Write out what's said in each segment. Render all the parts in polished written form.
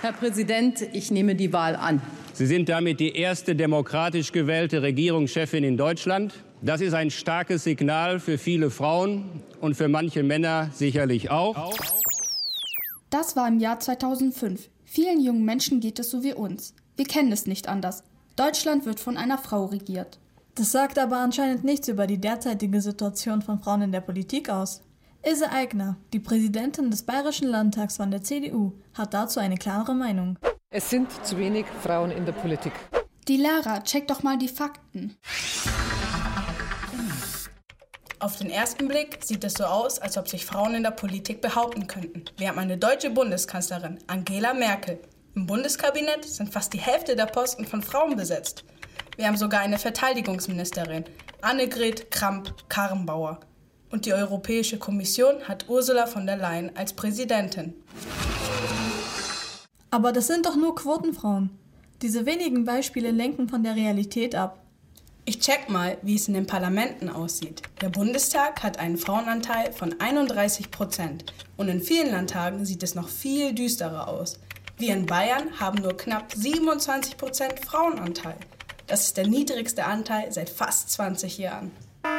Herr Präsident, ich nehme die Wahl an. Sie sind damit die erste demokratisch gewählte Regierungschefin in Deutschland. Das ist ein starkes Signal für viele Frauen und für manche Männer sicherlich auch. Das war im Jahr 2005. Vielen jungen Menschen geht es so wie uns. Wir kennen es nicht anders. Deutschland wird von einer Frau regiert. Das sagt aber anscheinend nichts über die derzeitige Situation von Frauen in der Politik aus. Ilse Aigner, die Präsidentin des Bayerischen Landtags von der CDU, hat dazu eine klare Meinung. Es sind zu wenig Frauen in der Politik. Die Lara, check doch mal die Fakten. Auf den ersten Blick sieht es so aus, als ob sich Frauen in der Politik behaupten könnten. Wir haben eine deutsche Bundeskanzlerin, Angela Merkel. Im Bundeskabinett sind fast die Hälfte der Posten von Frauen besetzt. Wir haben sogar eine Verteidigungsministerin, Annegret Kramp-Karrenbauer. Und die Europäische Kommission hat Ursula von der Leyen als Präsidentin. Aber das sind doch nur Quotenfrauen. Diese wenigen Beispiele lenken von der Realität ab. Ich check mal, wie es in den Parlamenten aussieht. Der Bundestag hat einen Frauenanteil von 31% und in vielen Landtagen sieht es noch viel düsterer aus. Wir in Bayern haben nur knapp 27% Frauenanteil. Das ist der niedrigste Anteil seit fast 20 Jahren.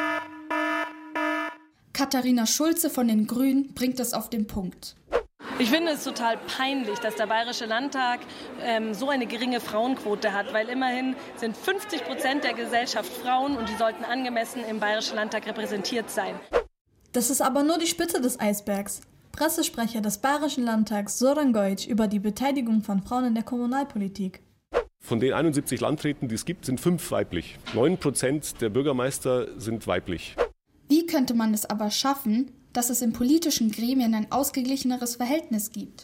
Katharina Schulze von den Grünen bringt es auf den Punkt. Ich finde es total peinlich, dass der Bayerische Landtag so eine geringe Frauenquote hat, weil immerhin sind 50% der Gesellschaft Frauen und die sollten angemessen im Bayerischen Landtag repräsentiert sein. Das ist aber nur die Spitze des Eisbergs. Pressesprecher des Bayerischen Landtags Zoran Gojic über die Beteiligung von Frauen in der Kommunalpolitik. Von den 71 Landräten, die es gibt, sind 5 weiblich. 9% der Bürgermeister sind weiblich. Wie könnte man es aber schaffen, dass es in politischen Gremien ein ausgeglicheneres Verhältnis gibt?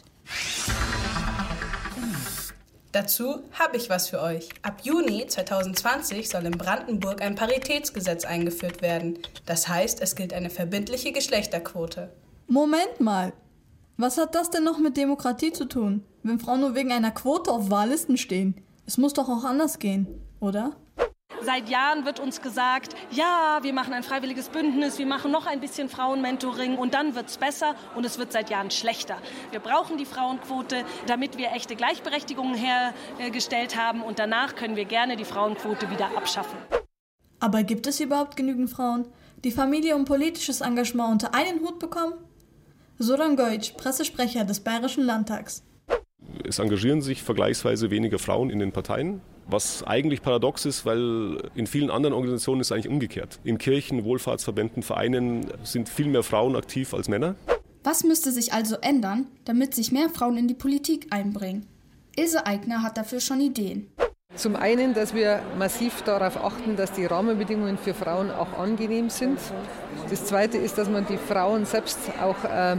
Dazu habe ich was für euch. Ab Juni 2020 soll in Brandenburg ein Paritätsgesetz eingeführt werden. Das heißt, es gilt eine verbindliche Geschlechterquote. Moment mal, was hat das denn noch mit Demokratie zu tun, wenn Frauen nur wegen einer Quote auf Wahllisten stehen? Es muss doch auch anders gehen, oder? Seit Jahren wird uns gesagt, ja, wir machen ein freiwilliges Bündnis, wir machen noch ein bisschen Frauenmentoring und dann wird's besser und es wird seit Jahren schlechter. Wir brauchen die Frauenquote, damit wir echte Gleichberechtigung hergestellt haben und danach können wir gerne die Frauenquote wieder abschaffen. Aber gibt es überhaupt genügend Frauen, die Familie und politisches Engagement unter einen Hut bekommen? Zoran Gojic, Pressesprecher des Bayerischen Landtags. Es engagieren sich vergleichsweise weniger Frauen in den Parteien, was eigentlich paradox ist, weil in vielen anderen Organisationen ist es eigentlich umgekehrt. In Kirchen, Wohlfahrtsverbänden, Vereinen sind viel mehr Frauen aktiv als Männer. Was müsste sich also ändern, damit sich mehr Frauen in die Politik einbringen? Ilse Aigner hat dafür schon Ideen. Zum einen, dass wir massiv darauf achten, dass die Rahmenbedingungen für Frauen auch angenehm sind. Das Zweite ist, dass man die Frauen selbst auch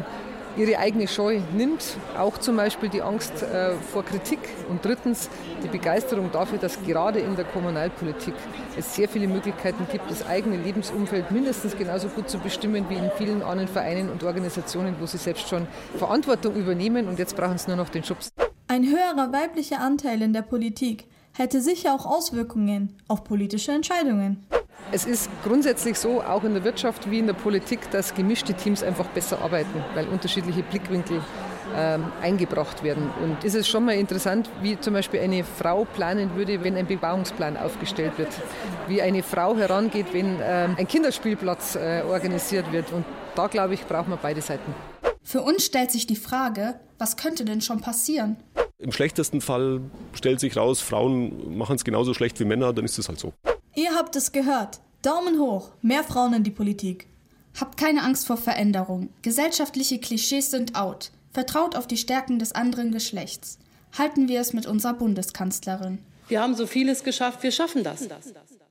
ihre eigene Scheu nimmt, auch zum Beispiel die Angst vor Kritik. Und drittens die Begeisterung dafür, dass gerade in der Kommunalpolitik es sehr viele Möglichkeiten gibt, das eigene Lebensumfeld mindestens genauso gut zu bestimmen wie in vielen anderen Vereinen und Organisationen, wo sie selbst schon Verantwortung übernehmen und jetzt brauchen sie nur noch den Schubs. Ein höherer weiblicher Anteil in der Politik hätte sicher auch Auswirkungen auf politische Entscheidungen. Es ist grundsätzlich so, auch in der Wirtschaft wie in der Politik, dass gemischte Teams einfach besser arbeiten, weil unterschiedliche Blickwinkel eingebracht werden. Und ist es schon mal interessant, wie zum Beispiel eine Frau planen würde, wenn ein Bebauungsplan aufgestellt wird. Wie eine Frau herangeht, wenn ein Kinderspielplatz organisiert wird. Und da, glaube ich, brauchen wir beide Seiten. Für uns stellt sich die Frage, was könnte denn schon passieren? Im schlechtesten Fall stellt sich raus, Frauen machen es genauso schlecht wie Männer, dann ist es halt so. Ihr habt es gehört. Daumen hoch, mehr Frauen in die Politik. Habt keine Angst vor Veränderung. Gesellschaftliche Klischees sind out. Vertraut auf die Stärken des anderen Geschlechts. Halten wir es mit unserer Bundeskanzlerin. Wir haben so vieles geschafft, wir schaffen das.